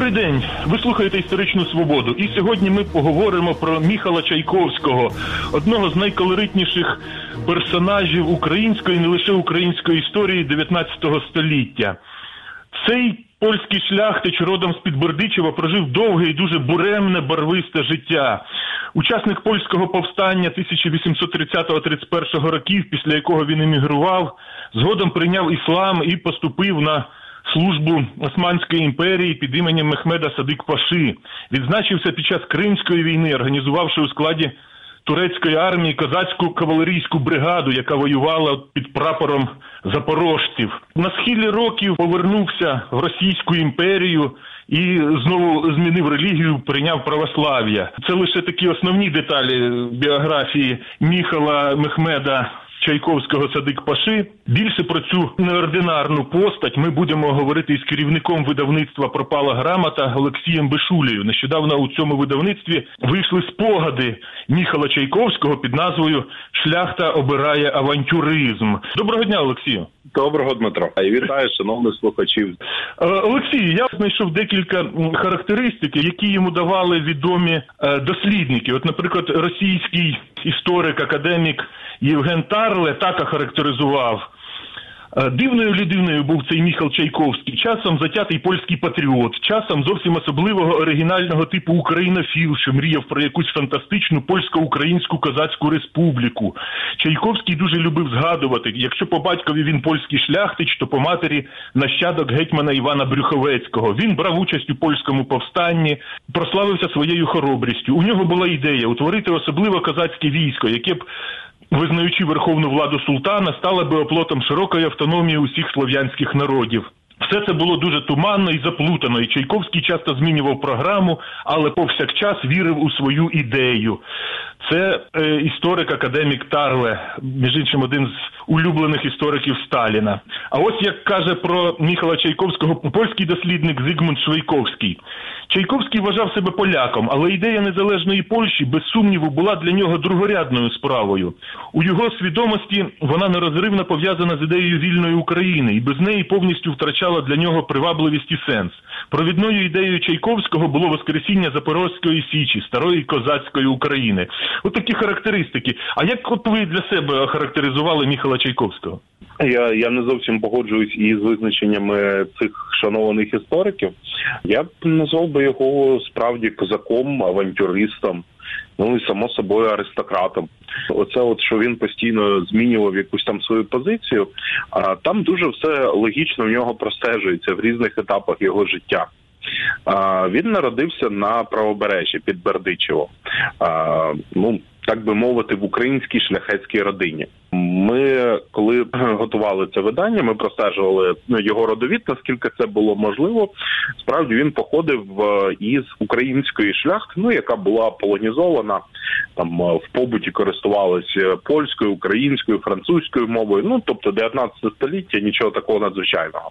Добрий день, ви слухаєте «Історичну свободу». І сьогодні ми поговоримо про Міхала Чайковського, одного з найколоритніших персонажів української, не лише української історії 19 століття. Цей польський шляхтич родом з-під Бердичева прожив довге і дуже буремне, барвисте життя. Учасник польського повстання 1830-31 років, після якого він емігрував, згодом прийняв іслам і поступив на службу Османської імперії під іменем Мехмеда Садик-Паши. Відзначився під час Кримської війни, організувавши у складі турецької армії козацьку кавалерійську бригаду, яка воювала під прапором запорожців. На схилі років повернувся в Російську імперію і знову змінив релігію, прийняв православ'я. Це лише такі основні деталі біографії Міхала Мехмеда Чайковського Садик-Паши. Більше про цю неординарну постать ми будемо говорити із керівником видавництва «Пропала грамота» Олексієм Бешулею. Нещодавно у цьому видавництві вийшли спогади Міхала Чайковського під назвою «Шляхта обирає авантюризм». Доброго дня, Олексію. Доброго, Дмитро. І вітаю, шановних слухачів. Олексій, я знайшов декілька характеристик, які йому давали відомі дослідники. От, наприклад, російський історик, академік Євген Тарле так охарактеризував: дивною людиною був цей Міхал Чайковський, часом затятий польський патріот, часом зовсім особливого оригінального типу українофіл, що мріяв про якусь фантастичну польсько-українську козацьку республіку. Чайковський дуже любив згадувати, якщо по батькові він польський шляхтич, то по матері нащадок гетьмана Івана Брюховецького. Він брав участь у польському повстанні, прославився своєю хоробрістю. У нього була ідея утворити особливо козацьке військо, яке б, визнаючи верховну владу султана, стала би оплотом широкої автономії усіх слов'янських народів. Все це було дуже туманно і заплутано, і Чайковський часто змінював програму, але повсякчас вірив у свою ідею. Це історик-академік Тарле, між іншим один з улюблених істориків Сталіна. А ось як каже про Міхала Чайковського польський дослідник Зигмунд Швейковський. Чайковський вважав себе поляком, але ідея незалежної Польщі, без сумніву, була для нього другорядною справою. У його свідомості вона нерозривно пов'язана з ідеєю вільної України, і без неї повністю втрачала для нього привабливість і сенс. Провідною ідеєю Чайковського було воскресіння Запорозької Січі, старої козацької України. От такі характеристики. А як от ви для себе охарактеризували Міхала Чайковського? Я не зовсім погоджуюсь із визначеннями цих шанованих істориків. Я б назвав би його справді козаком, авантюристом, ну і само собою аристократом. Оце от, що він постійно змінював якусь там свою позицію, а там дуже все логічно в нього простежується в різних етапах його життя. Він народився на правобережжі під Бердичевом, так би мовити, в українській шляхетській родині. Ми, коли готували це видання, ми простежували його родовід, наскільки це було можливо. Справді він походив із української шляхти, яка була полонізована, там в побуті користувалася польською, українською, французькою мовою, тобто 19 століття, нічого такого надзвичайного.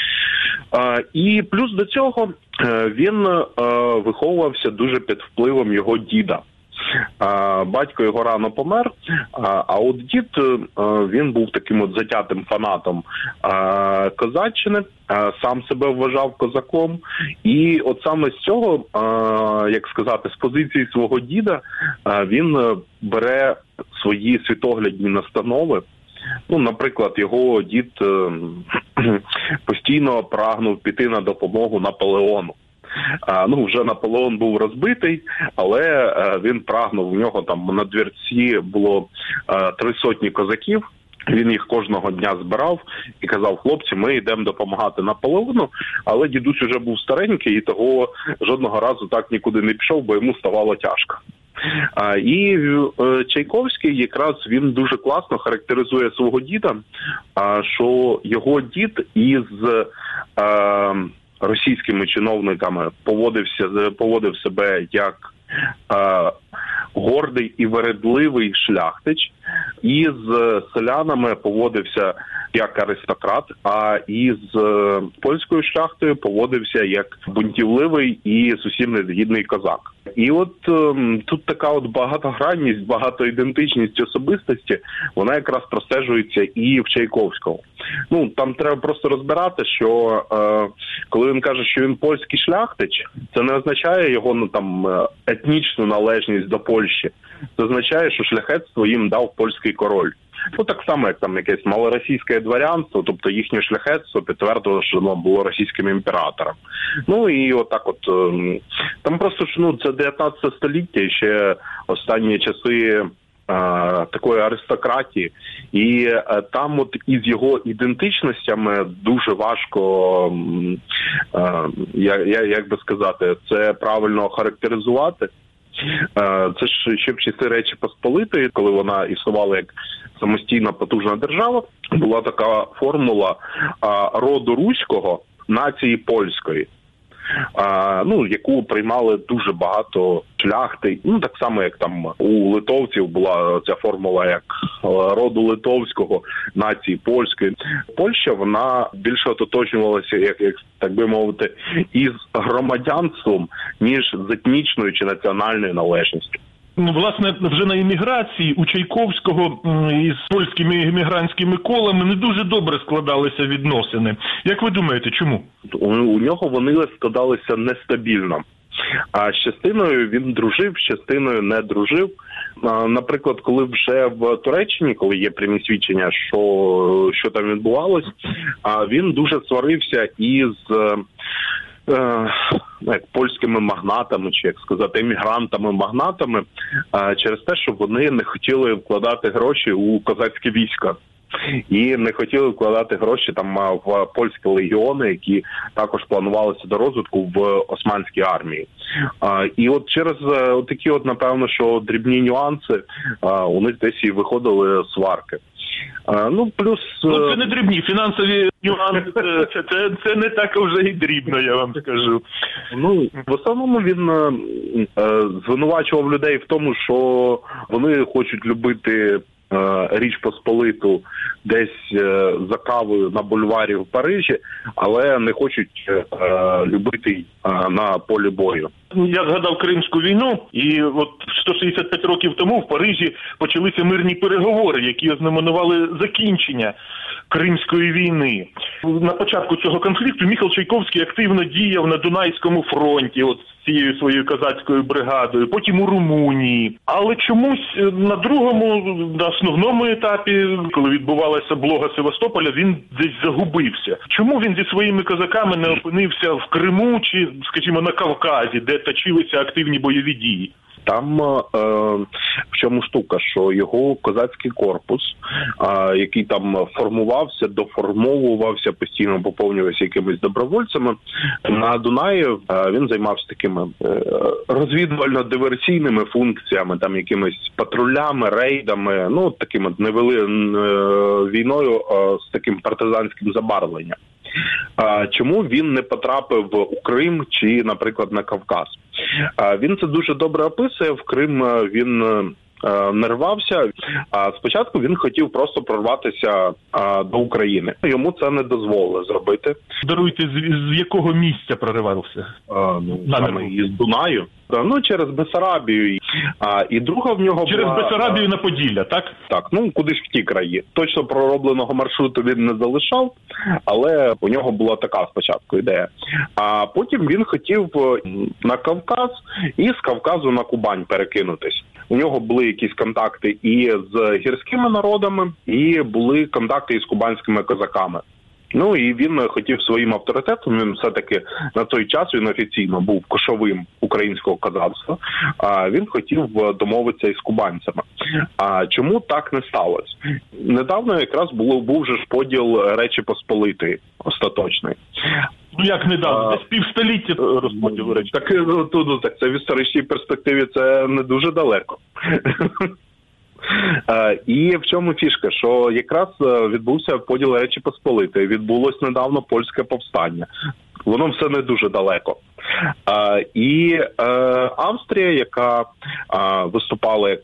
І плюс до цього він виховувався дуже під впливом його діда. Батько його рано помер, а от дід, він був таким от затятим фанатом козаччини, сам себе вважав козаком. І от саме з цього, як сказати, з позиції свого діда, він бере свої світоглядні настанови. Наприклад, його дід постійно прагнув піти на допомогу Наполеону. Вже Наполеон був розбитий, але він прагнув, у нього там на двірці було 300 козаків, він їх кожного дня збирав і казав: хлопці, ми йдемо допомагати Наполеону, але дідусь уже був старенький і того жодного разу так нікуди не пішов, бо йому ставало тяжко. І Чайковський якраз він дуже класно характеризує свого діда, що його дід із російськими чиновниками поводив себе як гордий і вередливий шляхтич, і з селянами поводився як аристократ, а із польською шляхтою поводився як бунтівливий і зовсім незгідний козак. І от тут така от багатогранність, багатоідентичність особистості, вона якраз простежується і в Чайковському. Ну, там треба просто розбирати, що коли він каже, що він польський шляхтич, це не означає його етнічну належність до Польщі. Це означає, що шляхетство їм дав польський король. Ну, так само, як там якесь малоросійське дворянство, тобто їхнє шляхетство підтвердило, що воно було російським імператором. Ну, і отак там просто, це 19 століття, і ще останні часи такої аристократії. І там от із його ідентичностями дуже важко, як би сказати, це правильно характеризувати. Це ж ще в часи Речі Посполитої, коли вона існувала як самостійна потужна держава, була така формула роду руського, нації польської, яку приймали дуже багато шляхти. Ну, так само, як там у литовців була ця формула як роду литовського, нації польської. Польща, вона більше ототожнювалася, як так би мовити, із громадянством, ніж з етнічною чи національною належністю. Власне, вже на імміграції у Чайковського із польськими іммігрантськими колами не дуже добре складалися відносини. Як ви думаєте, чому? У нього вони складалися нестабільно. А з частиною він дружив, з частиною не дружив. Наприклад, коли вже в Туреччині, коли є прямі свідчення, що там відбувалось, він дуже сварився із польськими магнатами, чи, як сказати, емігрантами-магнатами, через те, що вони не хотіли вкладати гроші у козацьке військо. І не хотіли вкладати гроші там в польські легіони, які також планувалися до розвитку в османській армії. І от через такі напевно, що дрібні нюанси у них десь і виходили сварки. Плюс... це не дрібні, фінансові нюанси, це не так вже і дрібно, я вам скажу. В основному він звинувачував людей в тому, що вони хочуть любити Річ Посполиту десь за кавою на бульварі в Парижі, але не хочуть любити на полі бою. Я згадав Кримську війну, і от 165 років тому в Парижі почалися мирні переговори, які ознаменували закінчення Кримської війни. На початку цього конфлікту Міхал Чайковський активно діяв на Дунайському фронті, от з цією своєю козацькою бригадою, потім у Румунії. Але чомусь на на основному етапі, коли відбувалася облога Севастополя, він десь загубився. Чому він зі своїми козаками не опинився в Криму чи, скажімо, на Кавказі, де точилися активні бойові дії? Там в чому штука, що його козацький корпус, який там формувався, доформовувався, постійно поповнювався якимись добровольцями, на Дунаї він займався такими розвідувально-диверсійними функціями, там якимись патрулями, рейдами, такими війною з таким партизанським забарвленням. Чому він не потрапив у Крим чи, наприклад, на Кавказ? Він це дуже добре описує. В Крим він не рвався. Спочатку він хотів просто прорватися до України. Йому це не дозволили зробити. Даруйте, з якого місця проривався? Саме із Дунаю. Через Бессарабію. І друга в нього через Бессарабію на Поділля, так? Так, куди ж в ті краї. Точно проробленого маршруту він не залишав, але у нього була така спочатку ідея. А потім він хотів на Кавказ і з Кавказу на Кубань перекинутись. У нього були якісь контакти і з гірськими народами, і були контакти із кубанськими козаками. І він хотів своїм авторитетом, він все-таки на той час він офіційно був кошовим українського козацтва, він хотів домовитися із кубанцями. Чому так не сталося? Недавно якраз був же ж поділ Речі Посполитої остаточний. Як недавно? Десь півстоліття розподілу Речі. Так це в історичній перспективі це не дуже далеко. І в чому фішка, що якраз відбувся поділ Речі Посполитої, відбулось недавно польське повстання. Воно все не дуже далеко. І Австрія, яка виступала як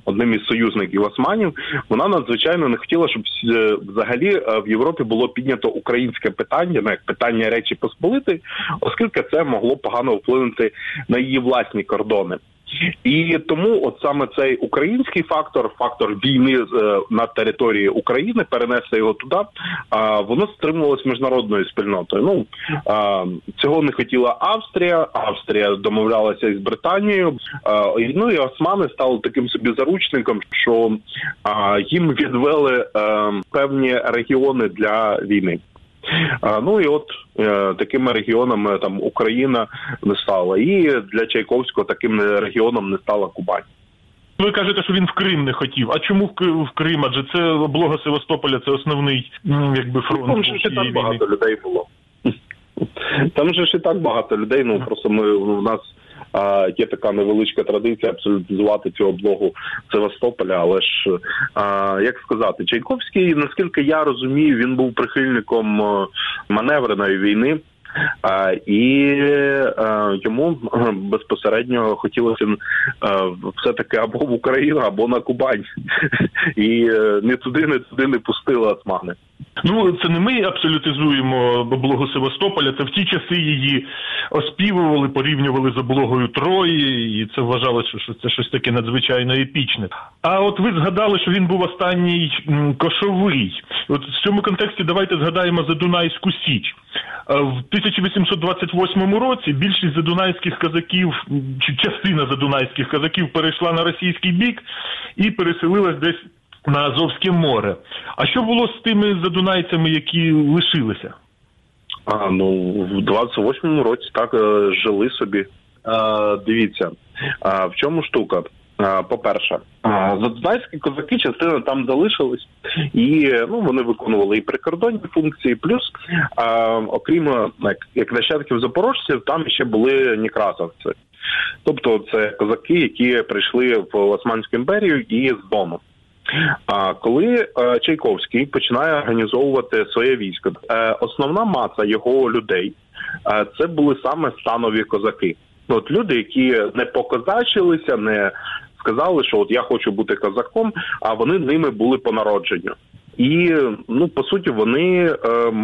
одним із союзників османів, вона надзвичайно не хотіла, щоб взагалі в Європі було піднято українське питання, як питання Речі Посполитої, оскільки це могло погано вплинути на її власні кордони. І тому от саме цей український фактор війни на території України, перенести його туди, воно стримувалось міжнародною спільнотою. Цього не хотіла Австрія. Австрія домовлялася із Британією. І османи стали таким собі заручником, що їм відвели певні регіони для війни. І от такими регіонами там Україна не стала. І для Чайковського таким регіоном не стала Кубань. Ви кажете, що він в Крим не хотів. А чому в Крим? Адже це облога Севастополя, це основний фронт. Там же ще так багато людей було. Там же ще так багато людей, просто в нас є така невеличка традиція абсолютизувати цю облогу Севастополя, але ж, як сказати, Чайковський, наскільки я розумію, він був прихильником маневреної війни, і йому безпосередньо хотілося все-таки або в Україну, або на Кубань. І не туди не пустили османи. Це не ми абсолютизуємо облогу Севастополя, це в ті часи її оспівували, порівнювали з облогою Трої, і це вважалося, що це щось таке надзвичайно епічне. А от ви згадали, що він був останній кошовий. От в цьому контексті давайте згадаємо Задунайську Січ. В 1828 році більшість задунайських козаків, чи частина задунайських козаків перейшла на російський бік і переселилась десь на Азовське море. А що було з тими задунайцями, які лишилися? В 28-му році так жили собі. Дивіться, в чому штука? По-перше, задунайські козаки частина там залишились, і вони виконували і прикордонні функції, плюс, окрім як нащадків запорожців, там ще були некрасовці. Тобто це козаки, які прийшли в Османську імперію і з Дону. А коли Чайковський починає організовувати своє військо, основна маса його людей – це були саме станові козаки. От люди, які не покозачилися, не сказали, що от я хочу бути козаком, а вони ними були по народженню. І, по суті, вони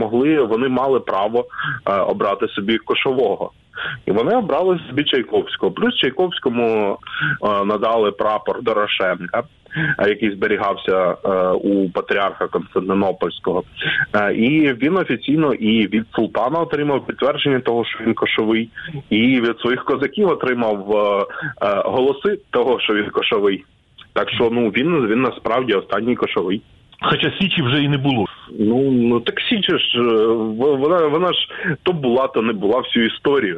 мали право обрати собі кошового. І вони обрали собі Чайковського. Плюс Чайковському надали прапор Дорошенка, який зберігався у патріарха Константинопольського. І він офіційно і від султана отримав підтвердження того, що він кошовий, і від своїх козаків отримав голоси того, що він кошовий. Так що, він насправді останній кошовий. Хоча Січі вже і не було. Так Січ ж, вона ж то була, то не була всю історію.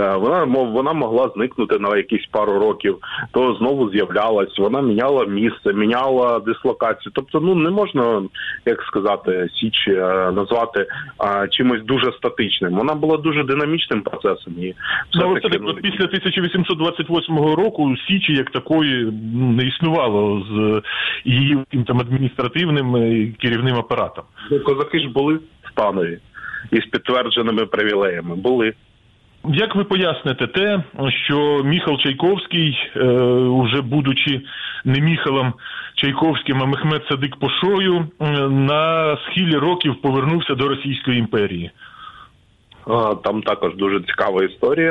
Вона могла зникнути на якісь пару років, то знову з'являлась, вона міняла місце, міняла дислокацію. Тобто, не можна, як сказати, Січ назвати чимось дуже статичним. Вона була дуже динамічним процесом. І після 1828 року Січі як такої не існувало з її адміністративним керівним апаратом. Козаки ж були станові із підтвердженими привілеями. Були. Як ви поясните те, що Міхал Чайковський, уже будучи не Міхалом Чайковським, а Мехмед Садик Пошою, на схилі років повернувся до Російської імперії? Там також дуже цікава історія.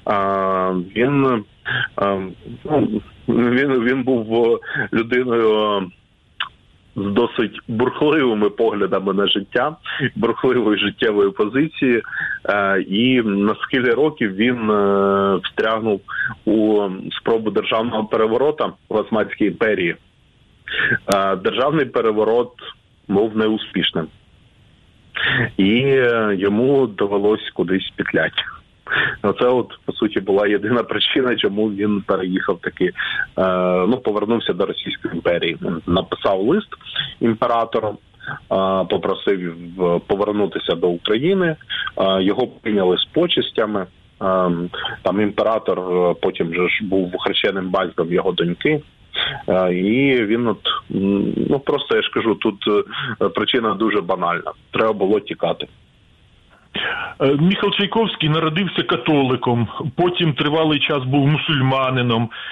Він був людиною з досить бурхливими поглядами на життя, бурхливої життєвої позиції, і на схилі років він встрягнув у спробу державного переворота в Османській імперії. Державний переворот був неуспішним. І йому довелось кудись петляти. Це, по суті, була єдина причина, чому він переїхав таки, повернувся до Російської імперії. Написав лист імператору, попросив повернутися до України, його прийняли з почестями. Там імператор потім же ж був хрещеним батьком його доньки. І він просто, я ж кажу, тут причина дуже банальна. Треба було тікати. Міхал Чайковський народився католиком, потім тривалий час був мусульманином.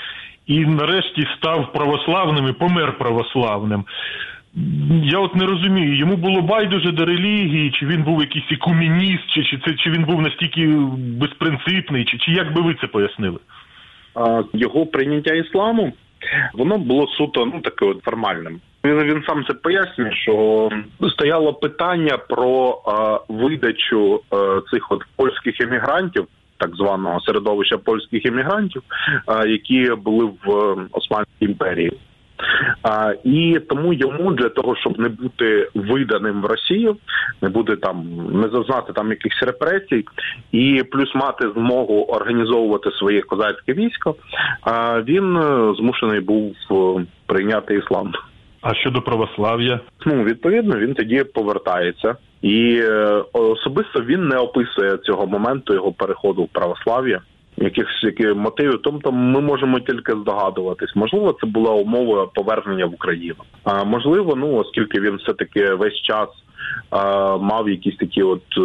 і нарешті став православним і помер православним. Я от не розумію, йому було байдуже до релігії, чи він був якийсь екуменіст, чи він був настільки безпринципний, чи як би ви це пояснили? Його прийняття ісламу, воно було суто, таке от формальним. Він сам це пояснює, що стояло питання про видачу цих от польських емігрантів, так званого середовища польських емігрантів, які були в Османській імперії. І тому йому для того, щоб не бути виданим в Росію, не зазнати там якихось репресій, і плюс мати змогу організовувати своє козацьке військо, він змушений був прийняти іслам. А щодо православ'я? Відповідно, він тоді повертається. І особисто він не описує цього моменту його переходу в православ'я. Яких мотивів, тобто ми можемо тільки здогадуватись. Можливо, це була умова повернення в Україну. А можливо, оскільки він все-таки весь час мав якісь такі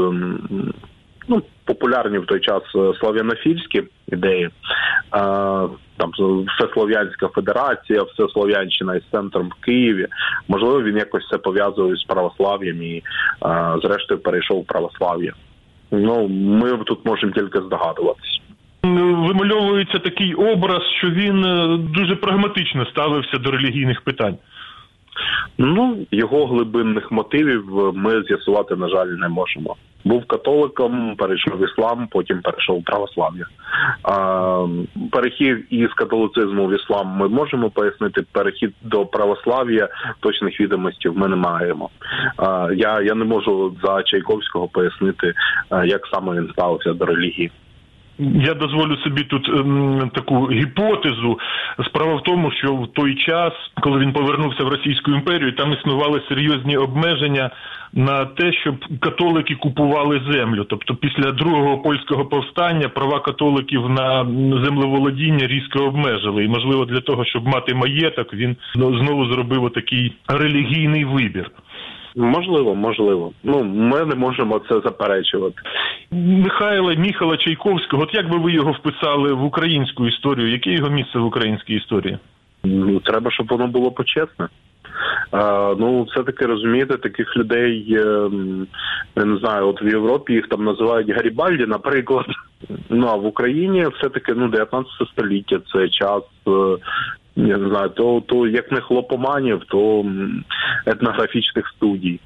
популярні в той час слав'янофільські ідеї, там Всеслов'янська федерація, Всеслов'янщина із центром в Києві. Можливо, він якось це пов'язує з православ'ям і зрештою перейшов в православ'я. Ми тут можемо тільки здогадуватись. Вимальовується такий образ, що він дуже прагматично ставився до релігійних питань. Його глибинних мотивів ми з'ясувати, на жаль, не можемо. Був католиком, перейшов в іслам, потім перейшов в православ'я. Перехід із католицизму в іслам ми можемо пояснити, перехід до православ'я точних відомостей ми не маємо. Я не можу за Чайковського пояснити, як саме він ставився до релігії. Я дозволю собі тут таку гіпотезу. Справа в тому, що в той час, коли він повернувся в Російську імперію, там існували серйозні обмеження на те, щоб католики купували землю. Тобто після Другого польського повстання права католиків на землеволодіння різко обмежили. І, можливо, для того, щоб мати маєток, він знову зробив отакий релігійний вибір. Можливо. Ми не можемо це заперечувати. Міхала Чайковського, от як би ви його вписали в українську історію? Яке його місце в українській історії? Треба, щоб воно було почесне. Все-таки, розумієте, таких людей, я не знаю, от в Європі їх там називають Гарібальді, наприклад. А в Україні все-таки, 19 століття, це час, я не знаю, то як не хлопоманів, то етнографічних студій.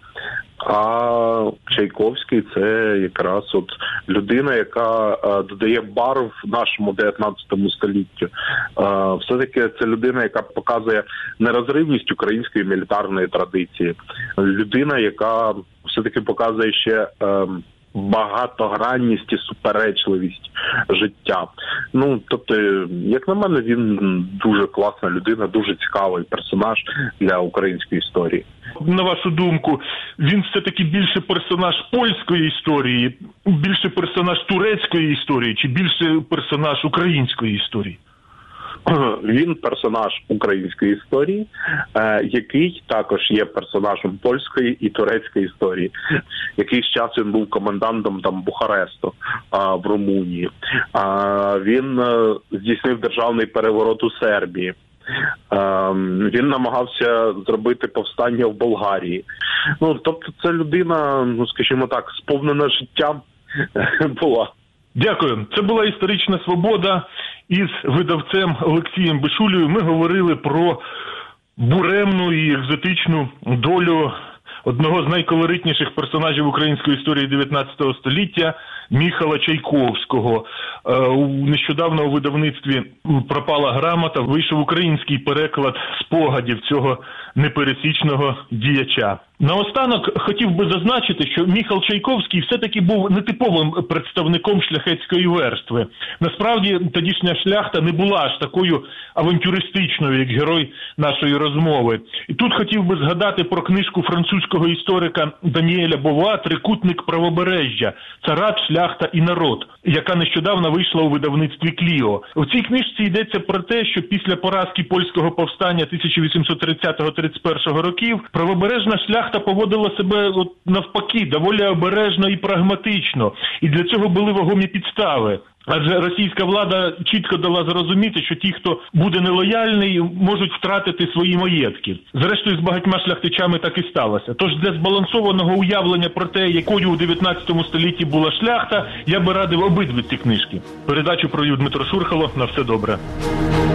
А Чайковський – це якраз от людина, яка додає барв нашому 19 століттю. Все-таки це людина, яка показує нерозривність української мілітарної традиції. Людина, яка все-таки показує ще багатогранність і суперечливість життя. Тобто, як на мене, він дуже класна людина, дуже цікавий персонаж для української історії. На вашу думку, він все-таки більше персонаж польської історії, більше персонаж турецької історії, чи більше персонаж української історії? Він персонаж української історії, який також є персонажем польської і турецької історії. Якийсь час він був комендантом Бухаресту в Румунії. Він здійснив державний переворот у Сербії. Він намагався зробити повстання в Болгарії. Тобто це людина, скажімо так, сповнена життям була. Дякую. Це була «Історична свобода». Із видавцем Олексієм Бишулею ми говорили про буремну і екзотичну долю одного з найколоритніших персонажів української історії 19 століття Міхала Чайковського. Нещодавно у видавництві «Пропала грамота» вийшов український переклад спогадів цього непересічного діяча. Наостанок хотів би зазначити, що Міхал Чайковський все-таки був нетиповим представником шляхетської верстви. Насправді, тодішня шляхта не була аж такою авантюристичною, як герой нашої розмови. І тут хотів би згадати про книжку французького історика Даніеля Бова «Трикутник правобережжя. Царат, шляхта і народ», яка нещодавно вийшла у видавництві «Кліо». У цій книжці йдеться про те, що після поразки польського повстання 1830-31 років правобережна шляхта поводила себе навпаки, доволі обережно і прагматично. І для цього були вагомі підстави. Адже російська влада чітко дала зрозуміти, що ті, хто буде нелояльний, можуть втратити свої маєтки. Зрештою, з багатьма шляхтичами так і сталося. Тож для збалансованого уявлення про те, якою у 19 столітті була шляхта, я би радив обидві ці книжки. Передачу провів Дмитро Шурхало. На все добре.